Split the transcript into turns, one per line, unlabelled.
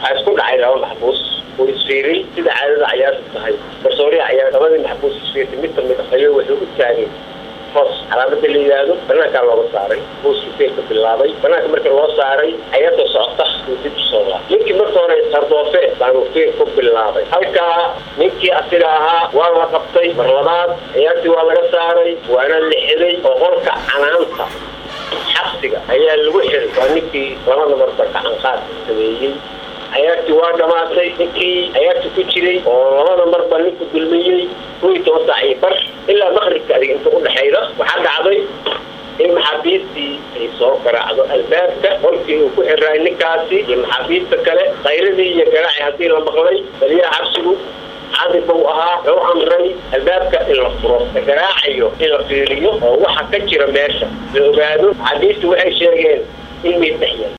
اسكو دحاي لو محبوس ويسفيري سيده عادة عيار الصحي برسوري عيار لبدي محبوس يسفير مثل متخيل وحو الثاني فص على بدل يلادو بنا كان لو صاري بوس فيك باللابي بنا marka loo saaray ayada socota dib soo la ninkii marka hore sardoofe baan fiir ku bilaabay halka ninkii asira ahaa waa la qabtay mar labaad ayadii waa laga saaray waana la xilay oo qolka canaanta xabsiga ayaa lagu xiray waa ninkii labada marba gacan qaad sameeyay ayadii waa dhamaatay ninkii ayadii ku jiray oo labada marba ninku dulmiyay kuwii toosacay bar ilaa maqribka adiga inta u dhaxayda waxa dhacday in maxaabiistii ay soo garaacdo albaabka qolkii uu ku xiray ninkaasi iyo maxaabiista kale qayradii iyo garaaci hadii la maqlay baliya xabsigu عادي بوها لو أمرني الباب كإلا فرص كراعيه إلا فيريو وواحد كتير ماشى لو بعده عديت وأي شيء إلمي تحيا